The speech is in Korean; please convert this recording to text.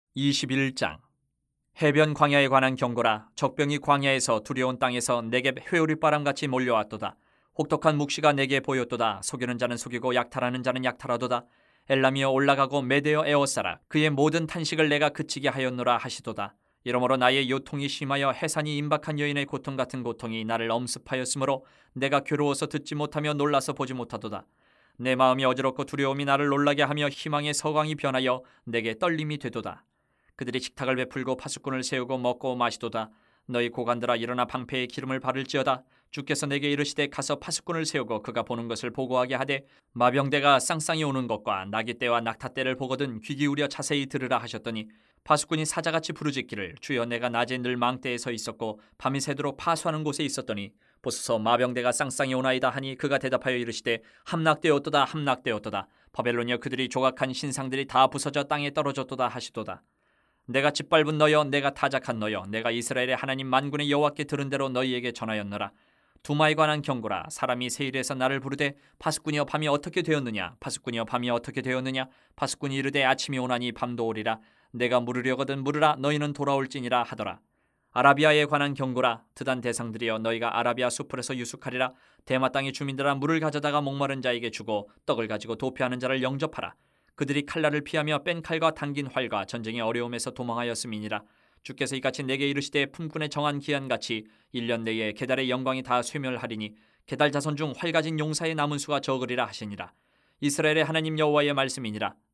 21장. 해변 광야에 관한 경고라. 적병이 광야에서 두려운 땅에서 내게 회오리바람같이 몰려왔도다. 혹독한 묵시가 내게 보였도다. 속이는 자는 속이고 약탈하는 자는 약탈하도다. 엘람이여 올라가고 메대여 에워싸라. 그의 모든 탄식을 내가 그치게 하였노라 하시도다. 이러므로 나의 요통이 심하여 해산이 임박한 여인의 고통 같은 고통이 나를 엄습하였으므로 내가 괴로워서 듣지 못하며 놀라서 보지 못하도다. 내 마음이 어지럽고 두려움이 나를 놀라게 하며 희망의 서광이 변하여 내게 떨림이 되도다. 그들이 식탁을 베풀고 파수꾼을 세우고 먹고 마시도다. 너희 고관들아 일어나 방패에 기름을 바를지어다. 주께서 내게 이르시되 가서 파수꾼을 세우고 그가 보는 것을 보고하게 하되 마병대가 쌍쌍이 오는 것과 나귀떼와 낙타떼를 보거든 귀 기울여 자세히 들으라 하셨더니 파수꾼이 사자같이 부르짖기를 주여 내가 낮에 늘 망대에 서 있었고 밤이 새도록 파수하는 곳에 있었더니 보소서 마병대가 쌍쌍이 오나이다 하니 그가 대답하여 이르시되 함락되었도다 함락되었도다. 바벨론이여 그들이 조각한 신상들이 다 부서져 땅에 떨어졌도다 하시도다. 내가 짓밟은 너여 내가 타작한 너여 내가 이스라엘의 하나님 만군의 여호와께 들은 대로 너희에게 전하였노라. 두마에 관한 경고라. 사람이 세일에서 나를 부르되 파수꾼이여 밤이 어떻게 되었느냐 파수꾼이여 밤이 어떻게 되었느냐. 파수꾼이 이르되 아침이 오나니 밤도 오리라. 내가 물으려거든 물으라. 너희는 돌아올지니라 하더라. 아라비아에 관한 경고라. 드단 대상들이여 너희가 아라비아 수풀에서 유숙하리라. 대마 땅의 주민들아 물을 가져다가 목마른 자에게 주고 떡을 가지고 도피하는 자를 영접하라. 그들이 칼날을 피하며 뺀 칼과 당긴 활과 전쟁의 어려움에서 도망하였음이니라. 주께서 이같이 내게 이르시되 품꾼의 정한 기한같이 1년 내에 게달의 영광이 다 쇠멸하리니 게달 자손 중 활 가진 용사의 남은 수가 적으리라 하시니라. 이스라엘의 하나님 여호와의 말씀이니라.